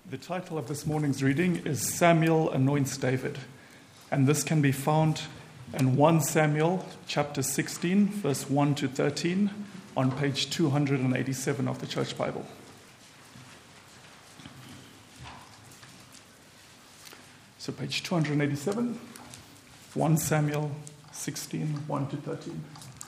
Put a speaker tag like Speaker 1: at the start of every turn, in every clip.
Speaker 1: The title of this morning's reading is Samuel Anoints David, and this can be found in 1 Samuel chapter 16, verse 1 to 13, on page 287 of the Church Bible. So page 287, 1 Samuel 16, 1 to 13.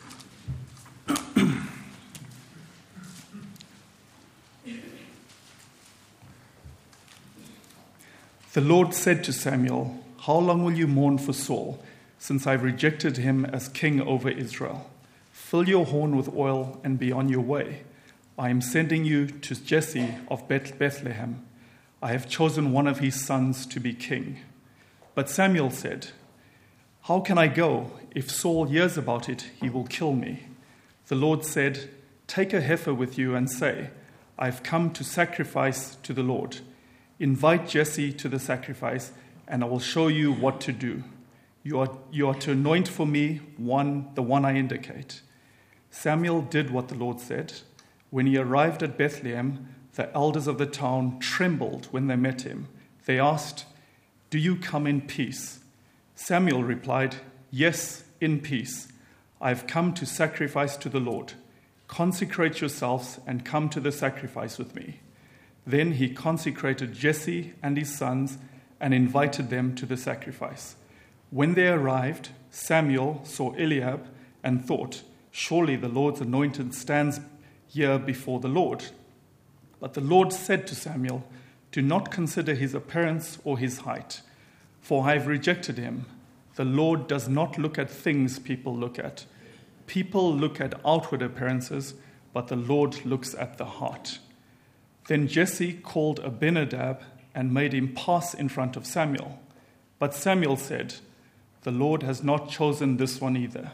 Speaker 1: The Lord said to Samuel, "How long will you mourn for Saul, since I've rejected him as king over Israel? Fill your horn with oil and be on your way. I am sending you to Jesse of Bethlehem. I have chosen one of his sons to be king." But Samuel said, "How can I go? If Saul hears about it, he will kill me." The Lord said, "Take a heifer with you and say, 'I've come to sacrifice to the Lord.' Invite Jesse to the sacrifice, and I will show you what to do. You are to anoint for me the one I indicate." Samuel did what the Lord said. When he arrived at Bethlehem, the elders of the town trembled when they met him. They asked, "Do you come in peace?" Samuel replied, "Yes, in peace. I have come to sacrifice to the Lord. Consecrate yourselves and come to the sacrifice with me." Then he consecrated Jesse and his sons and invited them to the sacrifice. When they arrived, Samuel saw Eliab and thought, "Surely the Lord's anointed stands here before the Lord." But the Lord said to Samuel, "Do not consider his appearance or his height, for I have rejected him. The Lord does not look at things people look at. People look at outward appearances, but the Lord looks at the heart." Then Jesse called Abinadab and made him pass in front of Samuel. But Samuel said, "The Lord has not chosen this one either."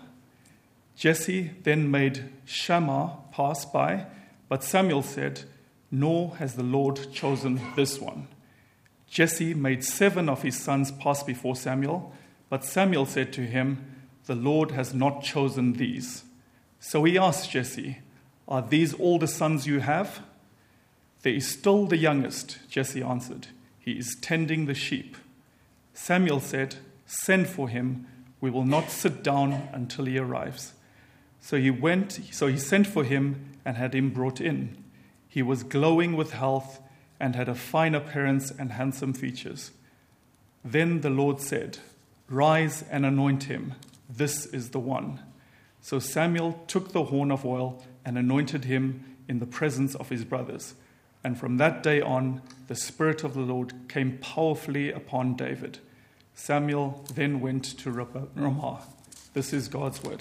Speaker 1: Jesse then made Shammah pass by, but Samuel said, "Nor has the Lord chosen this one." Jesse made 7 of his sons pass before Samuel, but Samuel said to him, "The Lord has not chosen these." So he asked Jesse, "Are these all the sons you have?" "There is still the youngest," Jesse answered. "He is tending the sheep." Samuel said, "Send for him. We will not sit down until he arrives." So he sent for him and had him brought in. He was glowing with health and had a fine appearance and handsome features. Then the Lord said, "Rise and anoint him. This is the one." So Samuel took the horn of oil and anointed him in the presence of his brothers. And from that day on, the Spirit of the Lord came powerfully upon David. Samuel then went to Ramah. This is God's word.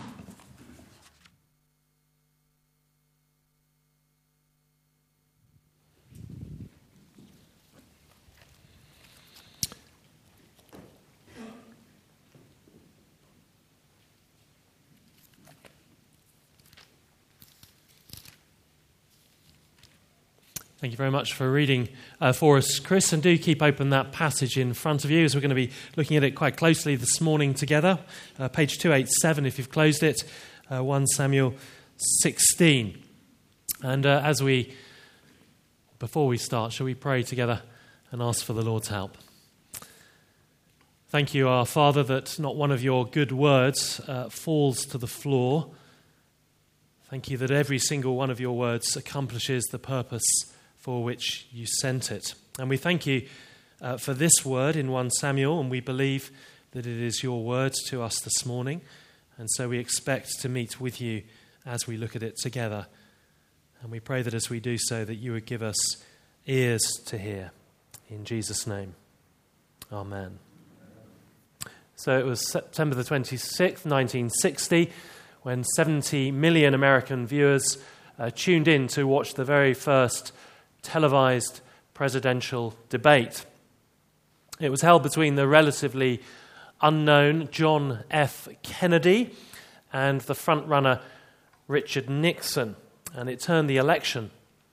Speaker 2: Thank you very much for reading for us, Chris. And do keep open that passage in front of you, as we're going to be looking at it quite closely this morning together. Page 287, if you've closed it, 1 Samuel 16. And before we start, shall we pray together and ask for the Lord's help? Thank you, our Father, that not one of your good words falls to the floor. Thank you that every single one of your words accomplishes the purpose for which you sent it. And we thank you for this word in 1 Samuel, and we believe that it is your word to us this morning. And so we expect to meet with you as we look at it together. And we pray that as we do so, that you would give us ears to hear. In Jesus' name, amen. So it was September the 26th, 1960, when 70 million American viewers tuned in to watch the very first televised presidential debate. It was held between the relatively unknown John F. Kennedy and the frontrunner Richard Nixon, and it turned the election.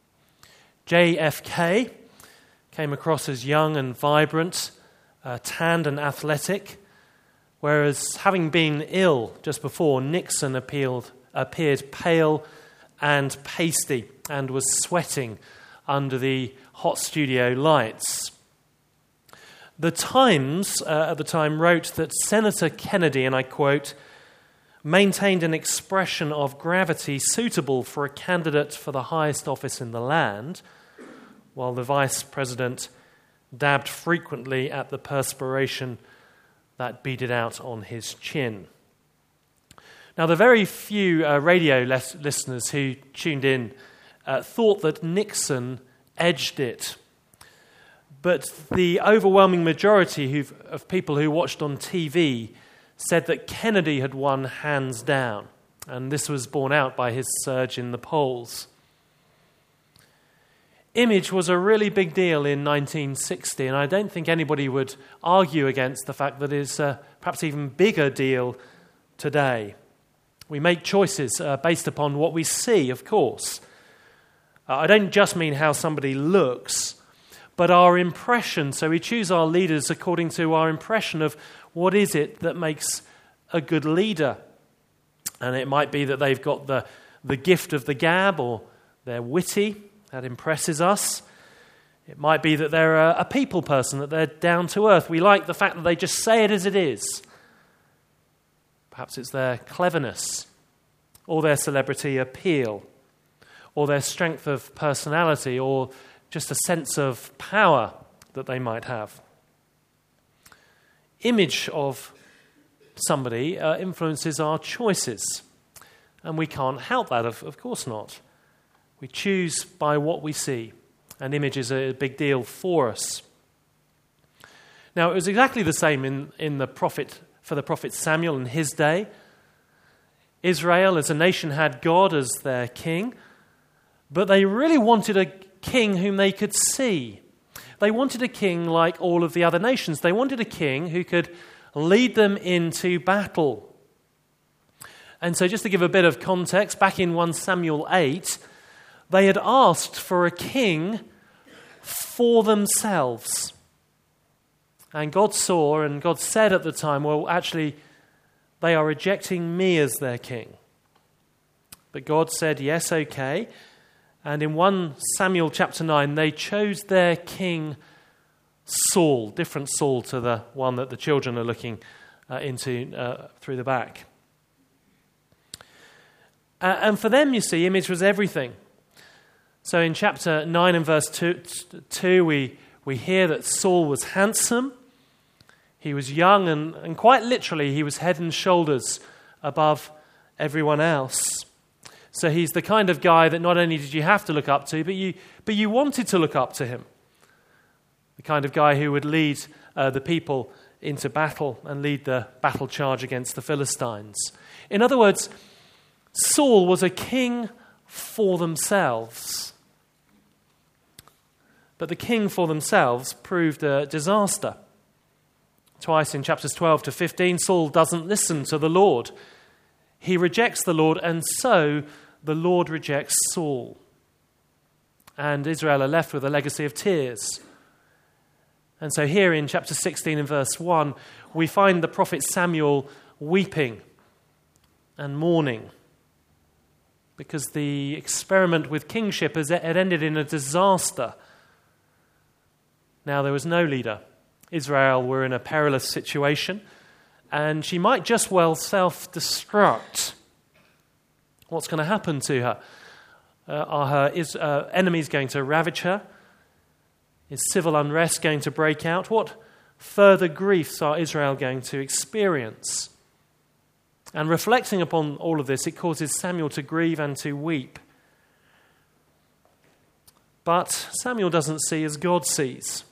Speaker 2: JFK came across as young and vibrant, tanned and athletic, whereas having been ill just before, Nixon appeared pale and pasty and was sweating under the hot studio lights. The Times at the time wrote that Senator Kennedy, and I quote, maintained an expression of gravity suitable for a candidate for the highest office in the land, while the vice president dabbed frequently at the perspiration that beaded out on his chin. Now, the very few radio listeners who tuned in thought that Nixon edged it. But the overwhelming majority of people who watched on TV said that Kennedy had won hands down, and this was borne out by his surge in the polls. Image was a really big deal in 1960, and I don't think anybody would argue against the fact that it's a perhaps even bigger deal today. We make choices based upon what we see, of course. I don't just mean how somebody looks, but our impression. So we choose our leaders according to our impression of what is it that makes a good leader. And it might be that they've got the gift of the gab, or they're witty. That impresses us. It might be that they're a people person, that they're down to earth. We like the fact that they just say it as it is. Perhaps it's their cleverness, or their celebrity appeal, or their strength of personality, or just a sense of power that they might have. Image of somebody influences our choices, and we can't help that, of course not. We choose by what we see, and image is a big deal for us. Now, it was exactly the same for the prophet Samuel in his day. Israel as a nation had God as their king, but they really wanted a king whom they could see. They wanted a king like all of the other nations. They wanted a king who could lead them into battle. And so just to give a bit of context, back in 1 Samuel 8, they had asked for a king for themselves. And God saw, and God said at the time, well, actually, they are rejecting me as their king. But God said, yes, okay. And in 1 Samuel chapter 9, they chose their king Saul, different Saul to the one that the children are looking into through the back. And for them, you see, image was everything. So in chapter 9 and verse 2, we hear that Saul was handsome, he was young, and quite literally he was head and shoulders above everyone else. So he's the kind of guy that not only did you have to look up to, but you wanted to look up to him. The kind of guy who would lead the people into battle and lead the battle charge against the Philistines. In other words, Saul was a king for themselves. But the king for themselves proved a disaster. Twice in chapters 12 to 15, Saul doesn't listen to the Lord. He rejects the Lord, and so the Lord rejects Saul. And Israel are left with a legacy of tears. And so here in chapter 16 and verse 1, we find the prophet Samuel weeping and mourning, because the experiment with kingship had ended in a disaster. Now there was no leader. Israel were in a perilous situation, and she might just well self-destruct. What's going to happen to her? Are her enemies going to ravage her? Is civil unrest going to break out? What further griefs are Israel going to experience? And reflecting upon all of this, it causes Samuel to grieve and to weep. But Samuel doesn't see as God sees.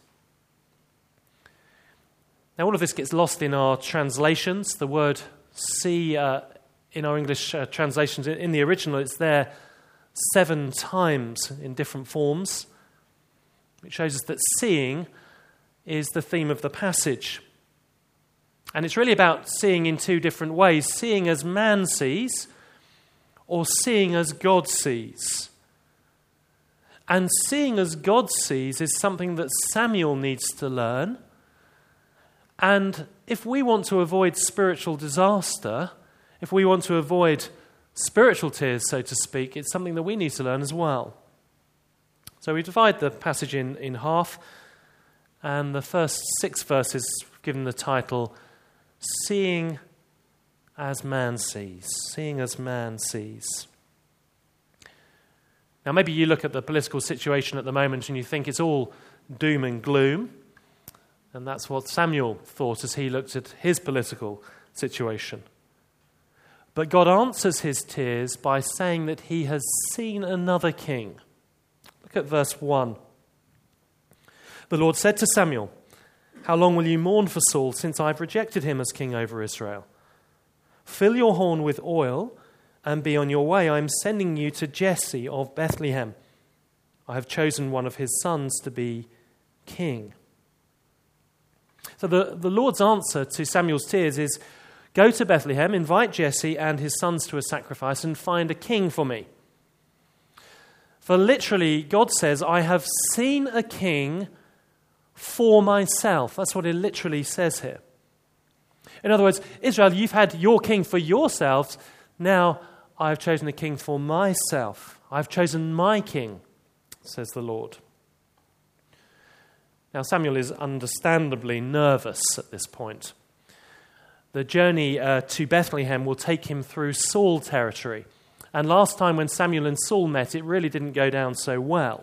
Speaker 2: Now, all of this gets lost in our translations. The word see in our English translations, in the original, it's there 7 times in different forms, which shows us that seeing is the theme of the passage. And it's really about seeing in 2 different ways, seeing as man sees or seeing as God sees. And seeing as God sees is something that Samuel needs to learn. And if we want to avoid spiritual disaster, if we want to avoid spiritual tears, so to speak, it's something that we need to learn as well. So we divide the passage in half, and the first 6 verses given the title, Seeing as Man Sees. Seeing as Man sees. Now maybe you look at the political situation at the moment and you think it's all doom and gloom, and that's what Samuel thought as he looked at his political situation. But God answers his tears by saying that he has seen another king. Look at verse 1. The Lord said to Samuel, "How long will you mourn for Saul, since I've rejected him as king over Israel? Fill your horn with oil and be on your way. I am sending you to Jesse of Bethlehem. I have chosen one of his sons to be king." So the Lord's answer to Samuel's tears is, go to Bethlehem, invite Jesse and his sons to a sacrifice, and find a king for me. For literally, God says, I have seen a king for myself. That's what it literally says here. In other words, Israel, you've had your king for yourselves. Now I have chosen a king for myself. I've chosen my king, says the Lord. Now Samuel is understandably nervous at this point. The journey to Bethlehem will take him through Saul territory. And last time when Samuel and Saul met, it really didn't go down so well.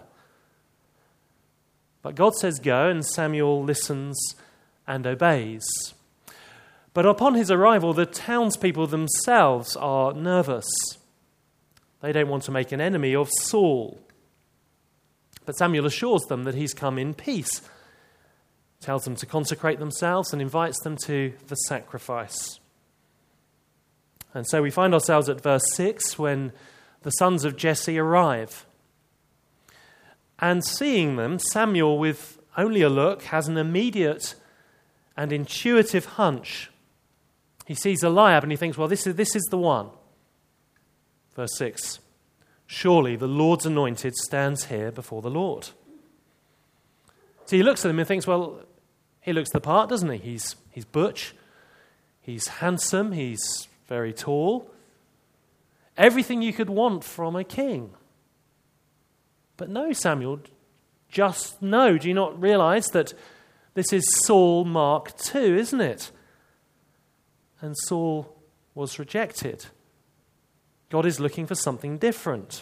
Speaker 2: But God says go, and Samuel listens and obeys. But upon his arrival, the townspeople themselves are nervous. They don't want to make an enemy of Saul. But Samuel assures them that he's come in peace, tells them to consecrate themselves, and invites them to the sacrifice. And so we find ourselves at verse 6 when the sons of Jesse arrive. And seeing them, Samuel, with only a look, has an immediate and intuitive hunch. He sees Eliab and he thinks, well, this is the one. Verse 6, surely the Lord's anointed stands here before the Lord. So he looks at him and thinks, well, he looks the part, doesn't he? He's butch, he's handsome, he's very tall. Everything you could want from a king. But no, Samuel, just no. Do you not realize that this is Saul Mark II, isn't it? And Saul was rejected. God is looking for something different.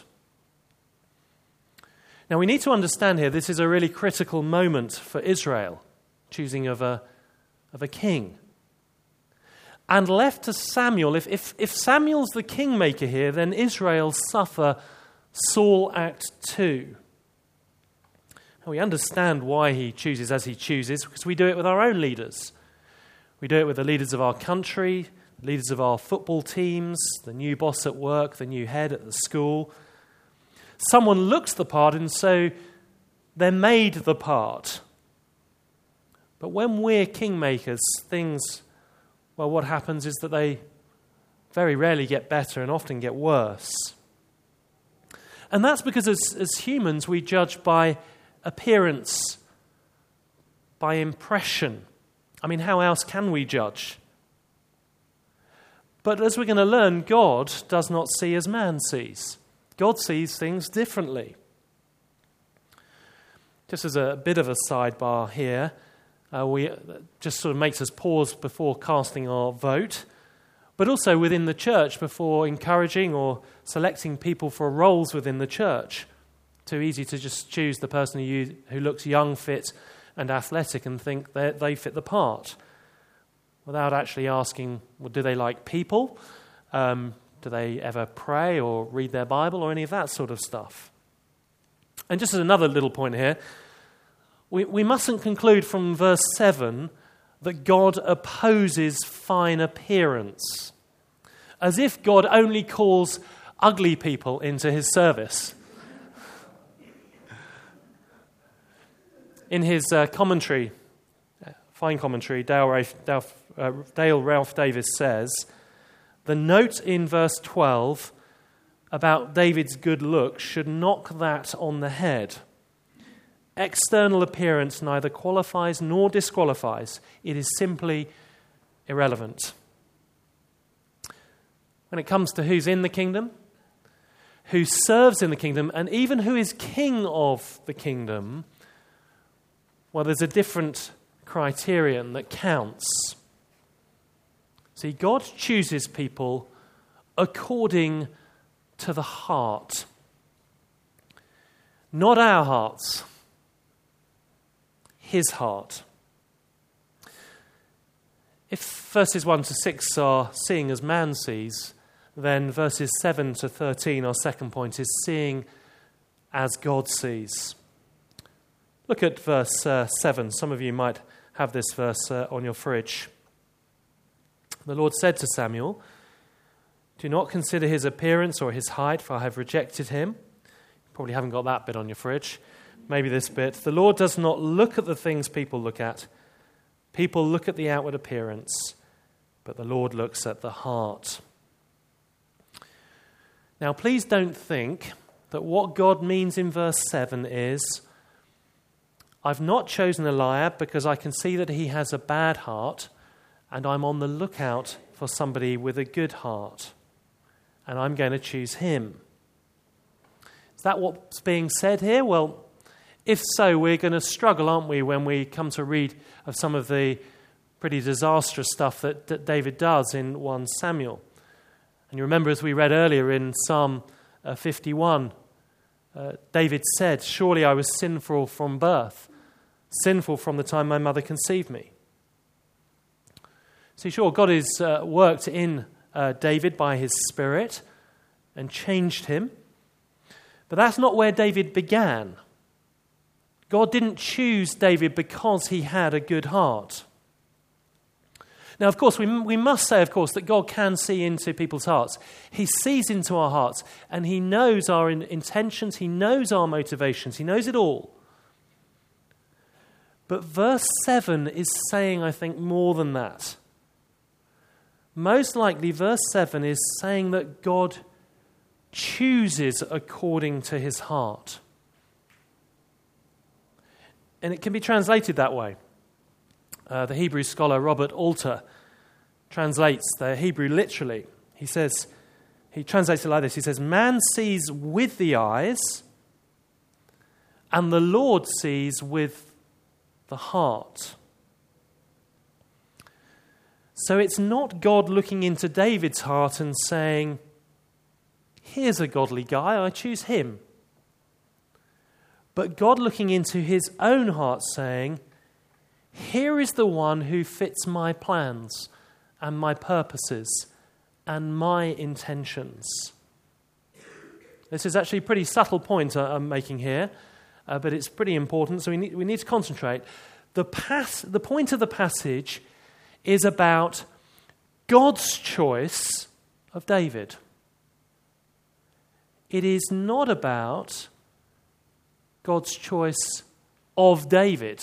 Speaker 2: Now we need to understand here, this is a really critical moment for Israel, choosing of a king. And left to Samuel, if Samuel's the kingmaker here, then Israel suffer Saul Act 2. And we understand why he chooses as he chooses, because we do it with our own leaders. We do it with the leaders of our country, the leaders of our football teams, the new boss at work, the new head at the school. Someone looks the part, and so they're made the part. But when we're kingmakers, things, well, what happens is that they very rarely get better and often get worse. And that's because as humans, we judge by appearance, by impression. I mean, how else can we judge? But as we're going to learn, God does not see as man sees. God sees things differently. Just as a bit of a sidebar here, we just sort of makes us pause before casting our vote, but also within the church before encouraging or selecting people for roles within the church. Too easy to just choose the person who looks young, fit, and athletic and think they fit the part, without actually asking, well, do they like people? Do they ever pray or read their Bible or any of that sort of stuff? And just as another little point here, we mustn't conclude from verse 7 that God opposes fine appearance, as if God only calls ugly people into his service. In his commentary, fine commentary, Dale Ralph Davis says, the note in verse 12 about David's good looks should knock that on the head. External appearance neither qualifies nor disqualifies. It is simply irrelevant. When it comes to who's in the kingdom, who serves in the kingdom, and even who is king of the kingdom, well, there's a different criterion that counts. See, God chooses people according to the heart. Not our hearts, his heart. If verses 1 to 6 are seeing as man sees, then verses 7 to 13, our second point, is seeing as God sees. Look at verse 7. Some of you might have this verse on your fridge. The Lord said to Samuel, "Do not consider his appearance or his height, for I have rejected him." You probably haven't got that bit on your fridge. Maybe this bit. "The Lord does not look at the things people look at. People look at the outward appearance, but the Lord looks at the heart." Now, please don't think that what God means in verse 7 is, I've not chosen Eliab because I can see that he has a bad heart, and I'm on the lookout for somebody with a good heart, and I'm going to choose him. Is that what's being said here? Well, if so, we're going to struggle, aren't we, when we come to read of some of the pretty disastrous stuff that David does in 1 Samuel. And you remember, as we read earlier in Psalm 51, David said, "Surely I was sinful from birth, sinful from the time my mother conceived me." See, sure, God has worked in David by his Spirit and changed him. But that's not where David began. God didn't choose David because he had a good heart. Now, of course, we must say, of course, that God can see into people's hearts. He sees into our hearts, and he knows our intentions, he knows our motivations, he knows it all. But verse 7 is saying, I think, more than that. Most likely, verse 7 is saying that God chooses according to his heart. And it can be translated that way. The Hebrew scholar Robert Alter translates the Hebrew literally. He translates it like this. He says, "Man sees with the eyes, and the Lord sees with the heart." So it's not God looking into David's heart and saying, "Here's a godly guy, I choose him." But God looking into his own heart saying, "Here is the one who fits my plans and my purposes and my intentions." This is actually a pretty subtle point I'm making here, but it's pretty important, so we need to concentrate. The point of the passage is about God's choice of David. It is not about God's choice of David.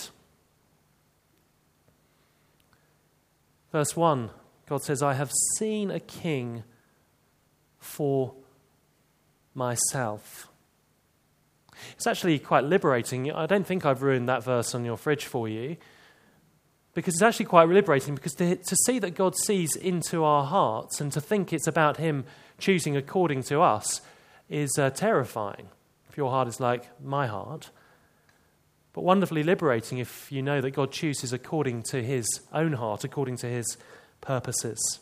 Speaker 2: Verse 1, God says, "I have seen a king for myself." It's actually quite liberating. I don't think I've ruined that verse on your fridge for you, because it's actually quite liberating, because to see that God sees into our hearts and to think it's about him choosing according to us is terrifying, if your heart is like my heart. But wonderfully liberating if you know that God chooses according to his own heart, according to his purposes.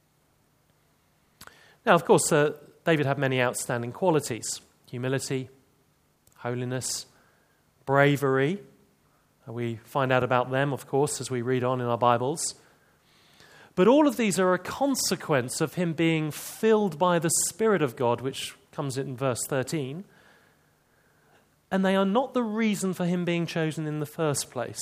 Speaker 2: Now, of course, David had many outstanding qualities: humility, holiness, bravery. We find out about them, of course, as we read on in our Bibles. But all of these are a consequence of him being filled by the Spirit of God, which comes in verse 13. And they are not the reason for him being chosen in the first place.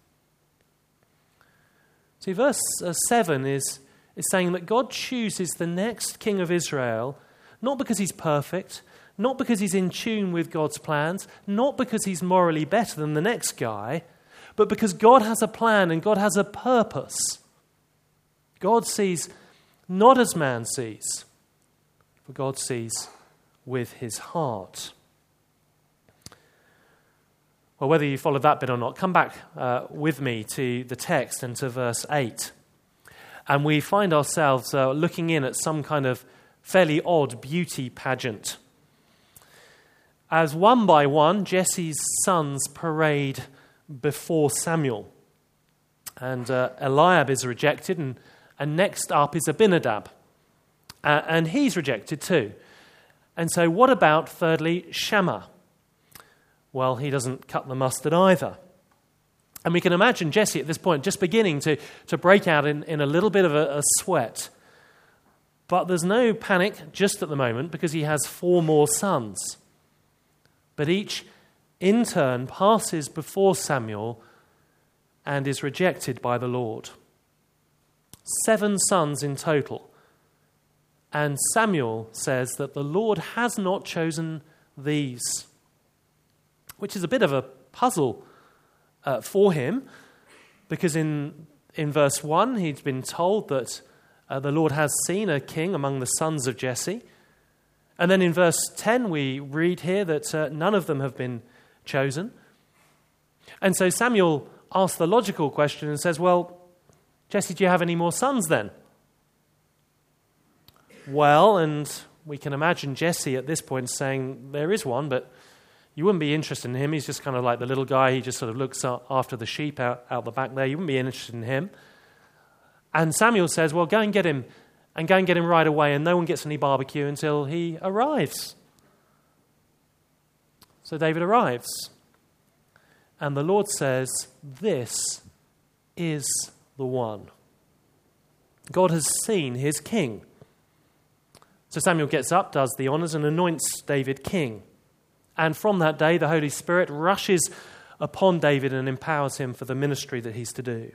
Speaker 2: See, verse 7 is saying that God chooses the next king of Israel not because he's perfect, not because he's in tune with God's plans, not because he's morally better than the next guy, but because God has a plan and God has a purpose. God sees not as man sees, but God sees with his heart. Well, whether you followed that bit or not, come back with me to the text and to verse 8. And we find ourselves looking in at some kind of fairly odd beauty pageant. as one by one Jesse's sons parade before Samuel. And Eliab is rejected, and next up is Abinadab. And he's rejected too. And so what about, thirdly, Shammah? Well, he doesn't cut the mustard either. And we can imagine Jesse at this point just beginning to break out in a little bit of a sweat. But there's no panic just at the moment because he has 4 more sons. But each in turn passes before Samuel and is rejected by the Lord. 7 sons in total. And Samuel says that the Lord has not chosen these, which is a bit of a puzzle for him, because in verse 1 he's been told that the Lord has seen a king among the sons of Jesse. And then in verse 10 we read here that none of them have been chosen. And so Samuel asks the logical question and says, well, Jesse, do you have any more sons then? Well, and we can imagine Jesse at this point saying, there is one, but you wouldn't be interested in him. He's just kind of like the little guy. He just sort of looks after the sheep out the back there. You wouldn't be interested in him. And Samuel says, well, go and get him, and go and get him right away, and no one gets any barbecue until he arrives. So David arrives. And the Lord says, this is the one. God has seen his king. So Samuel gets up, does the honors, and anoints David king. And from that day, the Holy Spirit rushes upon David and empowers him for the ministry that he's to do.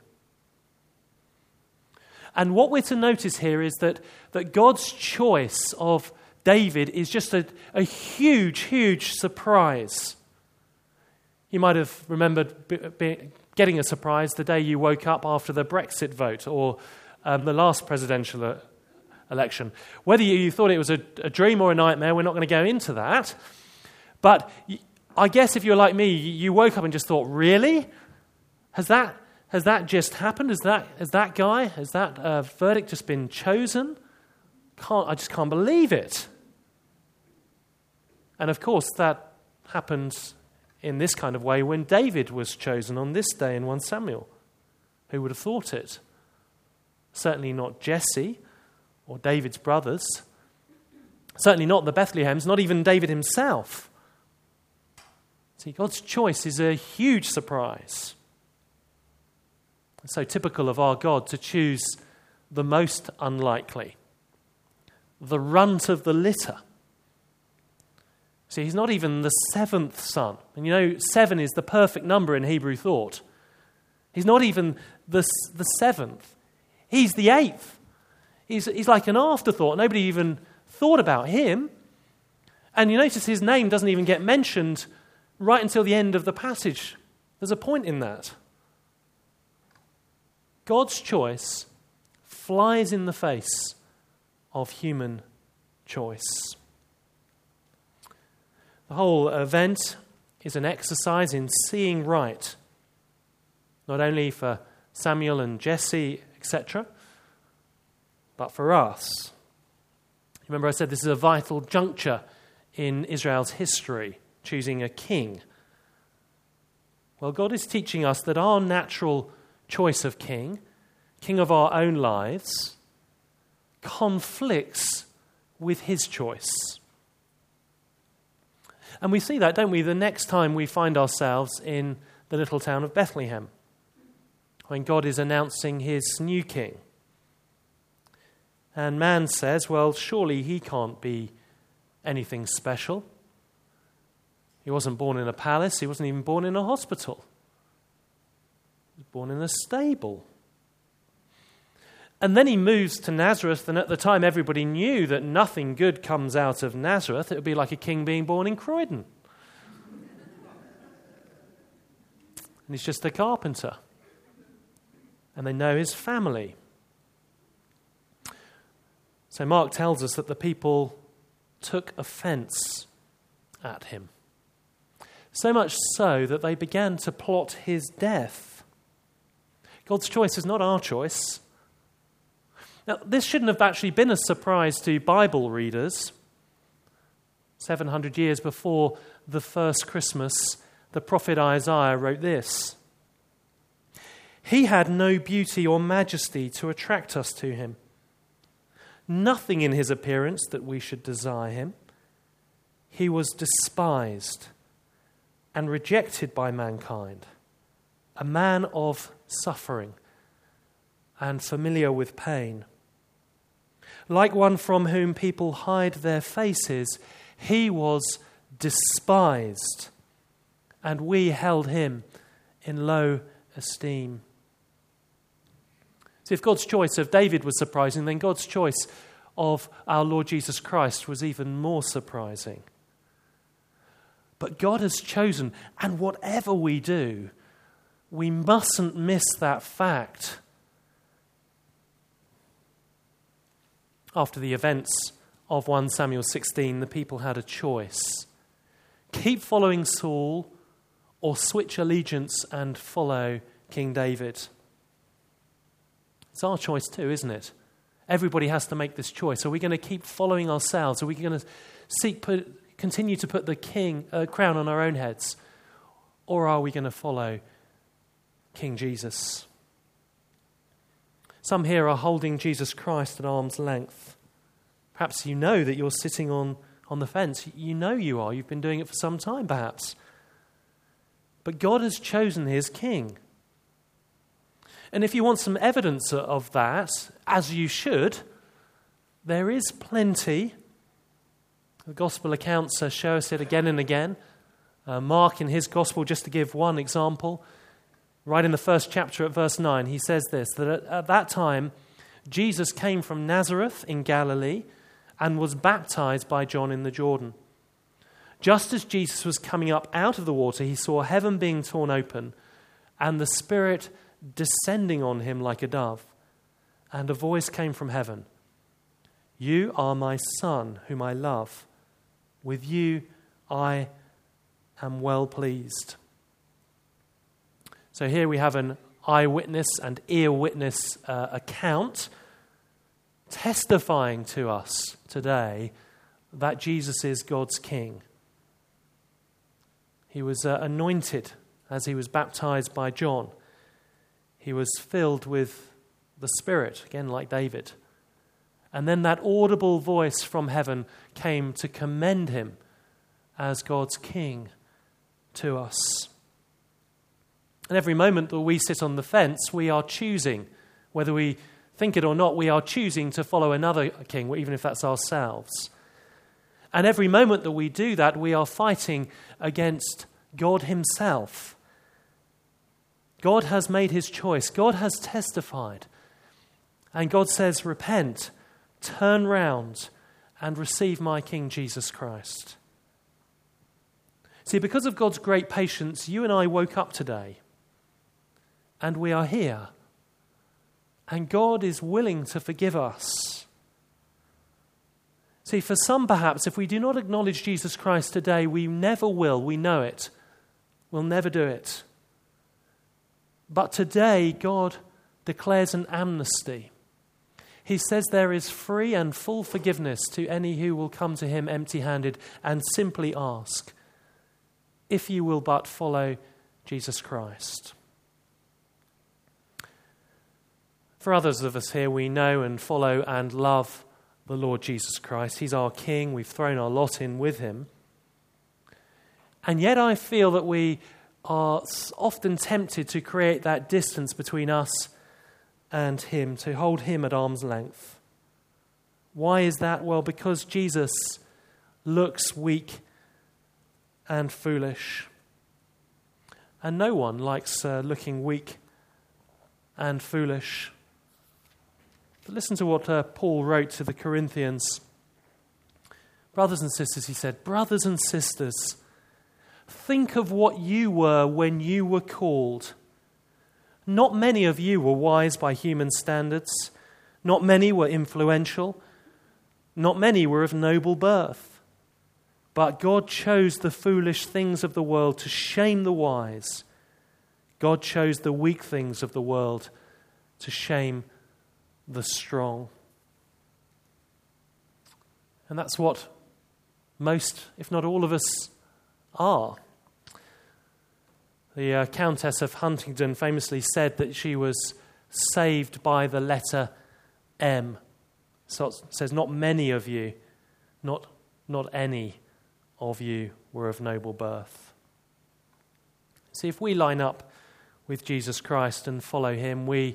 Speaker 2: And what we're to notice here is that God's choice of David is just a huge, huge surprise. You might have remembered getting a surprise the day you woke up after the Brexit vote or the last presidential election. Whether you thought it was a dream or a nightmare, we're not going to go into that. But I guess if you're like me, you woke up and just thought, really? Has that just happened? Has that verdict just been chosen? I just can't believe it. And of course, that happened in this kind of way when David was chosen on this day in 1 Samuel. Who would have thought it? Certainly not Jesse or David's brothers. Certainly not the Bethlehems, not even David himself. See, God's choice is a huge surprise. It's so typical of our God to choose the most unlikely, the runt of the litter. See, he's not even the 7th son. And you know, 7 is the perfect number in Hebrew thought. He's not even the 7th. He's the 8th. He's like an afterthought. Nobody even thought about him. And you notice his name doesn't even get mentioned right until the end of the passage. There's a point in that. God's choice flies in the face of human choice. The whole event is an exercise in seeing right, not only for Samuel and Jesse, etc., but for us. Remember I said this is a vital juncture in Israel's history, choosing a king. Well, God is teaching us that our natural choice of king of our own lives, conflicts with his choice. And we see that, don't we, the next time we find ourselves in the little town of Bethlehem, when God is announcing his new king. And man says, well, surely he can't be anything special. He wasn't born in a palace. He wasn't even born in a hospital. He was born in a stable. And then he moves to Nazareth, and at the time everybody knew that nothing good comes out of Nazareth. It would be like a king being born in Croydon. And he's just a carpenter. And they know his family. So Mark tells us that the people took offense at him. So much so that they began to plot his death. God's choice is not our choice. Now, this shouldn't have actually been a surprise to Bible readers. 700 years before the first Christmas, the prophet Isaiah wrote this: "He had no beauty or majesty to attract us to him. Nothing in his appearance that we should desire him. He was despised and rejected by mankind, a man of suffering and familiar with pain. Like one from whom people hide their faces, he was despised, and we held him in low esteem." See, if God's choice of David was surprising, then God's choice of our Lord Jesus Christ was even more surprising. But God has chosen, and whatever we do, we mustn't miss that fact. After the events of 1 Samuel 16, the people had a choice: keep following Saul or switch allegiance and follow King David. It's our choice too, isn't it? Everybody has to make this choice. Are we going to keep following ourselves? Are we going to continue to put the crown on our own heads? Or are we going to follow King Jesus? Some here are holding Jesus Christ at arm's length. Perhaps you know that you're sitting on the fence. You know you are. You've been doing it for some time, perhaps. But God has chosen his king. And if you want some evidence of that, as you should, there is plenty. The gospel accounts show us it again and again. Mark in his gospel, just to give one example, right in the first chapter at verse 9, he says this, that at that time Jesus came from Nazareth in Galilee and was baptized by John in the Jordan. Just as Jesus was coming up out of the water, he saw heaven being torn open and the Spirit descending on him like a dove. And a voice came from heaven: "You are my Son, whom I love. With you I am well pleased." So here we have an eyewitness and ear witness account testifying to us today that Jesus is God's King. He was anointed as he was baptized by John. He was filled with the Spirit, again like David. And then that audible voice from heaven came to commend him as God's King to us. And every moment that we sit on the fence, we are choosing, whether we think it or not, we are choosing to follow another king, even if that's ourselves. And every moment that we do that, we are fighting against God himself. God has made his choice. God has testified. And God says, repent, turn round, and receive my King Jesus Christ. See, because of God's great patience, you and I woke up today, and we are here. And God is willing to forgive us. See, for some perhaps, if we do not acknowledge Jesus Christ today, we never will. We know it. We'll never do it. But today, God declares an amnesty. He says there is free and full forgiveness to any who will come to him empty-handed and simply ask, if you will but follow Jesus Christ. For others of us here, we know and follow and love the Lord Jesus Christ. He's our King. We've thrown our lot in with him. And yet I feel that we are often tempted to create that distance between us and him, to hold him at arm's length. Why is that? Well, because Jesus looks weak and foolish. And no one likes looking weak and foolish. But listen to what Paul wrote to the Corinthians. Brothers and sisters, he said, brothers and sisters, think of what you were when you were called. Not many of you were wise by human standards. Not many were influential. Not many were of noble birth. But God chose the foolish things of the world to shame the wise. God chose the weak things of the world to shame the strong. And that's what Most, if not all of us, are. The Countess of Huntingdon famously said that she was saved by the letter M. So it says, not many of you, not any of you were of noble birth. See, if we line up with Jesus Christ and follow him, we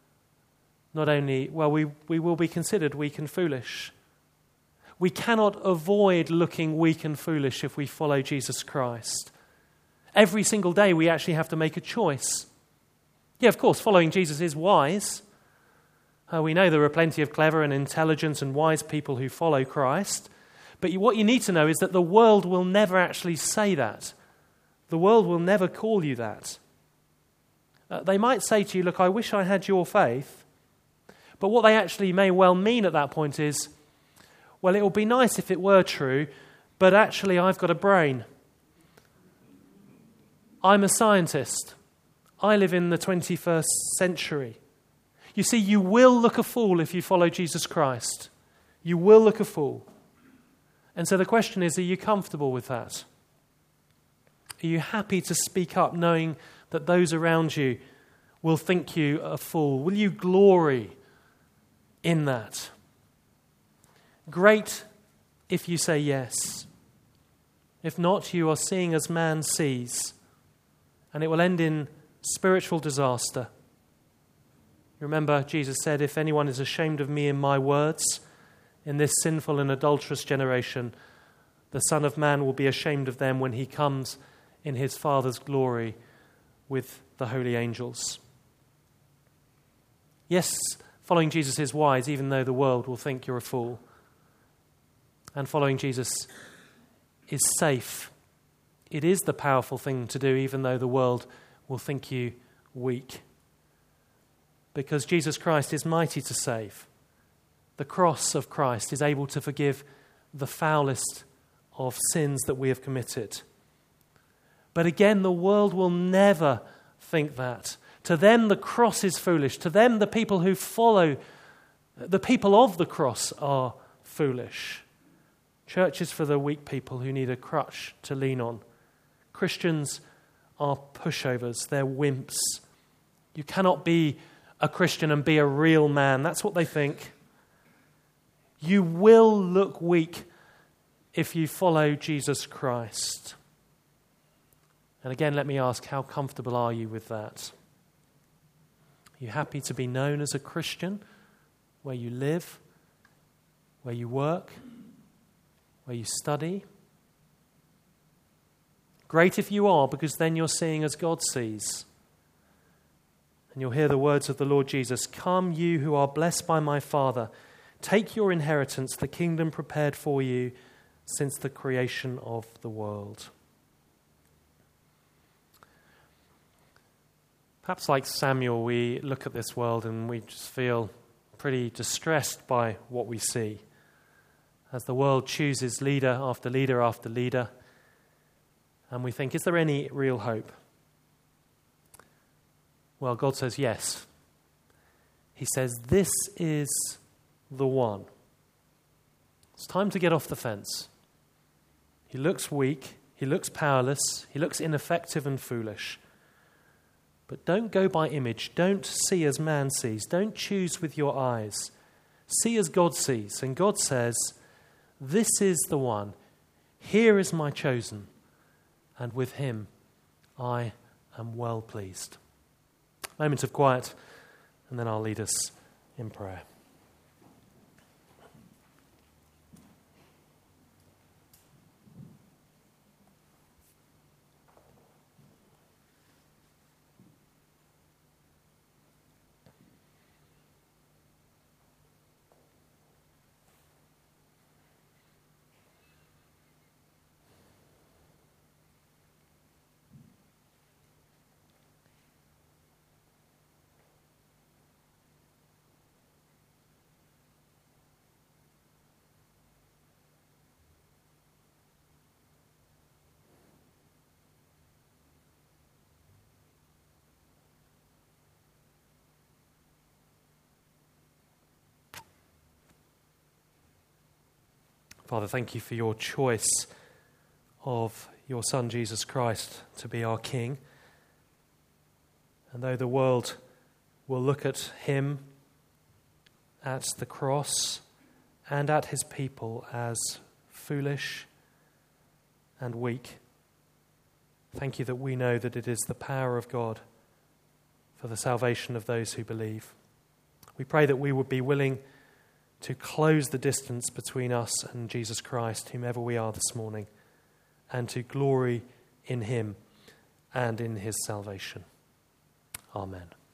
Speaker 2: will be considered weak and foolish. We cannot avoid looking weak and foolish if we follow Jesus Christ. Every single day we actually have to make a choice. Yeah, of course, following Jesus is wise. We know there are plenty of clever and intelligent and wise people who follow Christ. But what you need to know is that the world will never actually say that. The world will never call you that. They might say to you, look, I wish I had your faith. But what they actually may well mean at that point is, well, it would be nice if it were true, but actually I've got a brain. I'm a scientist. I live in the 21st century. You see, you will look a fool if you follow Jesus Christ. You will look a fool. And so the question is, are you comfortable with that? Are you happy to speak up knowing that those around you will think you a fool? Will you glory in that? Great if you say yes. If not, you are seeing as man sees, and it will end in spiritual disaster. Remember, Jesus said, if anyone is ashamed of me and my words in this sinful and adulterous generation, the Son of Man will be ashamed of them when he comes in his Father's glory with the holy angels. Yes, following Jesus is wise, even though the world will think you're a fool. And following Jesus is safe. It is the powerful thing to do, even though the world will think you weak. Because Jesus Christ is mighty to save. The cross of Christ is able to forgive the foulest of sins that we have committed. But again, the world will never think that. To them, the cross is foolish. To them, the people who follow, the people of the cross are foolish. Church is for the weak people who need a crutch to lean on. Christians are pushovers. They're wimps. You cannot be a Christian and be a real man. That's what they think. You will look weak if you follow Jesus Christ. And again, let me ask, how comfortable are you with that? Are you happy to be known as a Christian where you live, where you work, where you study? Great if you are, because then you're seeing as God sees. And you'll hear the words of the Lord Jesus, "Come, you who are blessed by my Father, take your inheritance, the kingdom prepared for you since the creation of the world." Perhaps like Samuel, we look at this world and we just feel pretty distressed by what we see. As the world chooses leader after leader after leader, and we think, is there any real hope? Well, God says yes. He says, this is the one. It's time to get off the fence. He looks weak, he looks powerless, he looks ineffective and foolish. But don't go by image. Don't see as man sees. Don't choose with your eyes. See as God sees. And God says, this is the one. Here is my chosen. And with him I am well pleased. Moment of quiet, and then I'll lead us in prayer. Father, thank you for your choice of your Son, Jesus Christ, to be our King. And though the world will look at him, at the cross, and at his people as foolish and weak, thank you that we know that it is the power of God for the salvation of those who believe. We pray that we would be willing to close the distance between us and Jesus Christ, whomever we are this morning, and to glory in him and in his salvation. Amen.